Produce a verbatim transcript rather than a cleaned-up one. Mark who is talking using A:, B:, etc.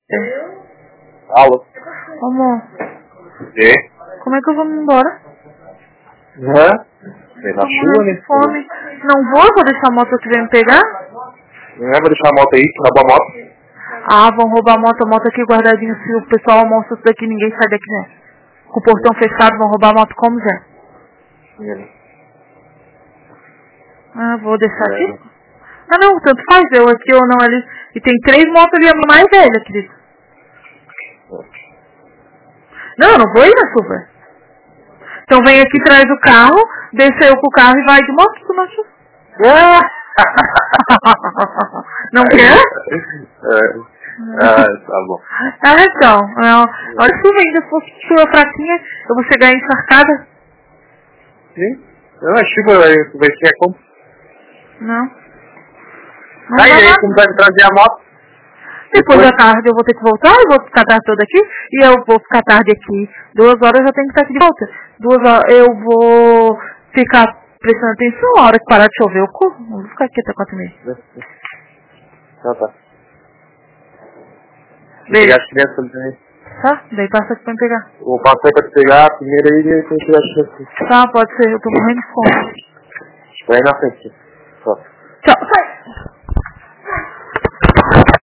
A: É.
B: Alô?
A: Amor,
B: E?
A: como é que eu vou me embora?
B: Hã? Vem na chuva, né?
A: Fome. Não vou, vou deixar a moto que vem me pegar.
B: Não é? Vou deixar a moto aí, roubar a moto.
A: Ah, vão roubar a moto, a moto aqui guardadinha. Se o pessoal almoça isso daqui, ninguém sai daqui, né? Com o portão fechado, vão roubar a moto como, Zé?
B: É.
A: Ah, vou deixar
B: É.
A: aqui? Ah, não, tanto faz, eu aqui ou não ali. E tem três motos ali, a mais velha, querido. Não, eu não vou ir na chuva. Então vem aqui, traz o carro, deixa eu com o carro e vai de moto com nós. Não quer?
B: É. Ah, tá bom.
A: Ah, então. Não. Olha, se ainda fosse chuva fraquinha, eu vou chegar encharcada.
B: Sim? Não, a chuva vai, vai ser como?
A: Não. Não
B: Aí,
A: vai
B: aí,
A: nada.
B: como vai me trazer a moto?
A: Depois,
B: Depois
A: da tarde eu vou ter que voltar, eu vou ficar a tarde toda aqui, e eu vou ficar tarde aqui. Duas horas eu já tenho que estar aqui de volta. Duas horas eu vou ficar prestando atenção, a hora que parar de chover eu corro. Não vou ficar aqui até quatro e meia.
B: Então tá.
A: Beijo.
B: Pegar as crianças ali também.
A: Tá? Daí passa aqui pra me pegar.
B: Vou passar pra te pegar a primeira aí e depois pegar as crianças.
A: Tá, pode ser, eu tô morrendo de fome.
B: Vai na frente. Só.
A: Tchau, sai!